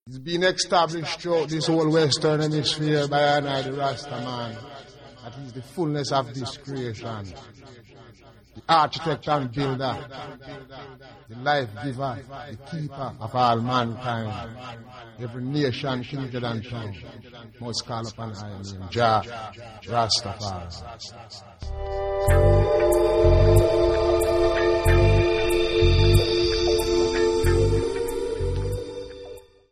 It's been established throughout this whole Western Hemisphere by I, the Rasta man, that he's the fullness of this creation. The architect and builder, the life giver, the keeper of all mankind. Every nation, kindred and tongue must call upon I name Jah Rastafari.